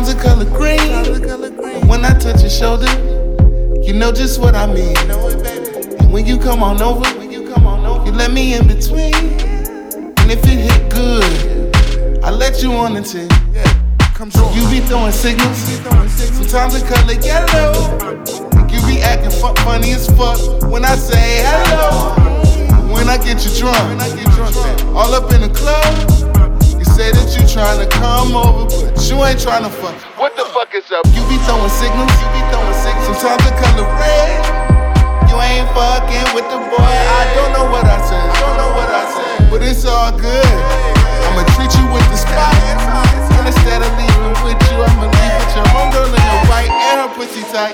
the color green. When I touch your shoulder, you know just what I mean. And when you come on over, you let me in between. And if it hit good, I let you on until you be throwing signals. Sometimes the color yellow. You be acting funny as fuck when I say hello. When I get you drunk, all up in the club. You say that you tryna come over, but you ain't tryna fuck. What the fuck is up? You be throwing signals. Sometimes the color red. You ain't fucking with the boy. I don't know what I said, but it's all good. I'ma treat you with the spot. And instead of leaving with you, I'ma leave with your homegirl in the white. And her pussy tight.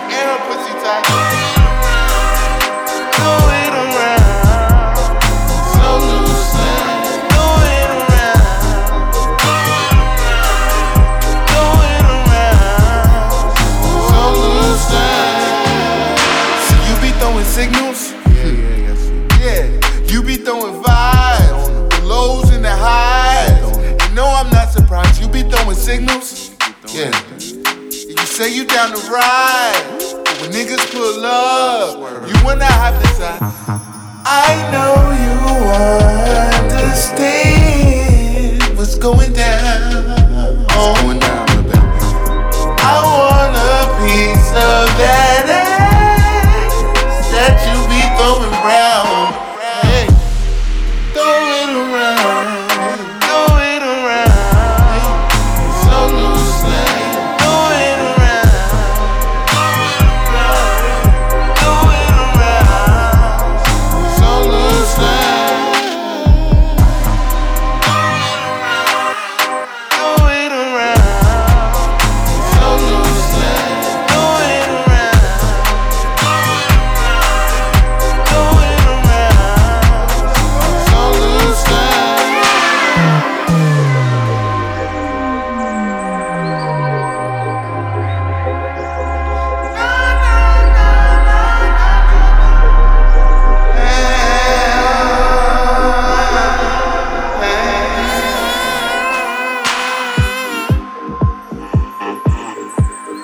Throw it around, so loose. Throw it around, so loose. So you be throwing signals? Yeah. You be throwing vibes, the lows and the highs. You know I'm not surprised. You be throwing signals? Yeah. You say you down to ride. When niggas pull up, you wanna have this side. I know you understand what's going down. I want a piece of that ass that you be throwing round. Hey, throw it around, so loosely.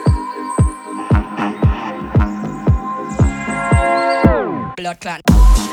Blood clot.